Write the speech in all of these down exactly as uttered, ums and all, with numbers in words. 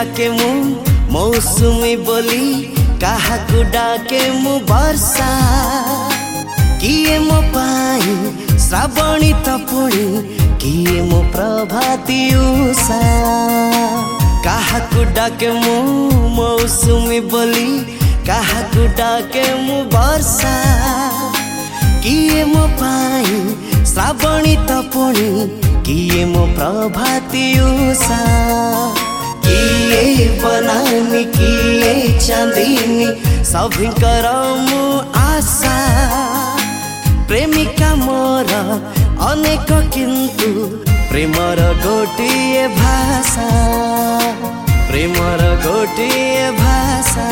डाके मु मौसुमी बोली काहाकु डाके मु वर्षा किए मो पाई श्रावणी तपुणी किए मो प्रभाती उषा काहाकु डाके मु मौसुमी बोली काहाकु डाके मु वर्षा किए मो पाई श्रावणी तपुणी किए मो प्रभाती उषा किए बनानी किए चांदनी सभिंकर मु आशा प्रेमिका मोर अनेक किंतु प्रेमर गोटिए भाषा प्रेमर गोटिए भाषा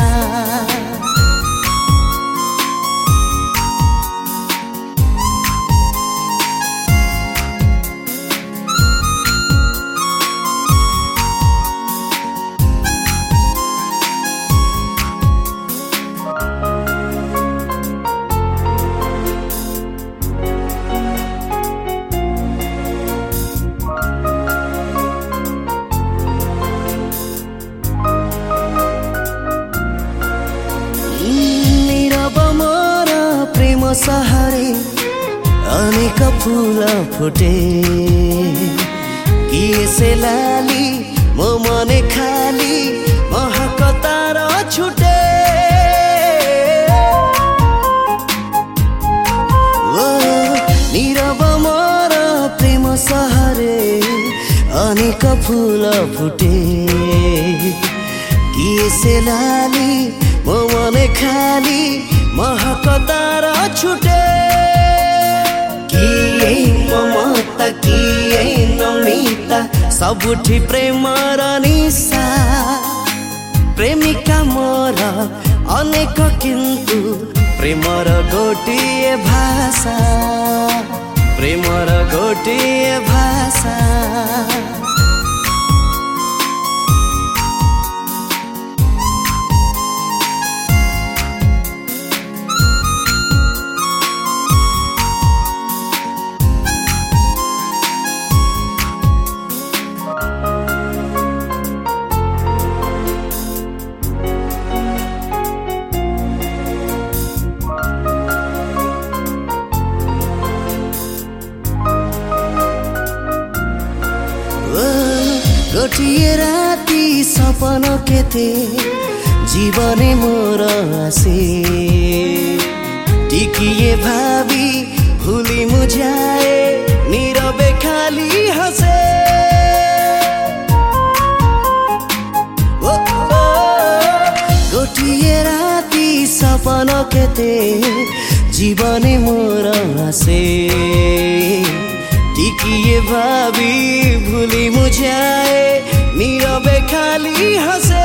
सहरे अनेक फूल फुटे किए से लाली मो मने खाली महक तार छुटे ओ नीरव मोर प्रेम सहरे अनेक फूल फुटे किए से लाली मो मने खाली महक तार छुटे किए ममता किए नमिता सबुठी प्रेमर निशा प्रेमिका मोर अनेक किंतु प्रेमर गोटिए भाषा प्रेमर गोटिए भाषा गोटिए राती सपन केते जीवने मोर आसे टिकिए भावी भूली मुझाए नीरवे खाली हसे ओ, ओ, गोटिए राती सपन केते जीवने मोर आसे टिकिए भावी भूली मुझाए नीरवे खाली हसे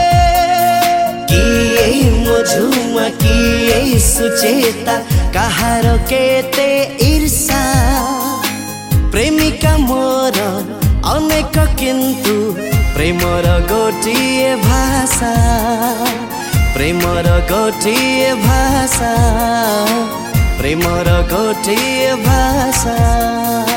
किए मझुमा किए सुचेता कहार केते ईर्षा प्रेमिका मोर अनेक किंतु प्रेमर गोटिए भाषा प्रेमर गोटिए भाषा प्रेमर गोटिए भाषा।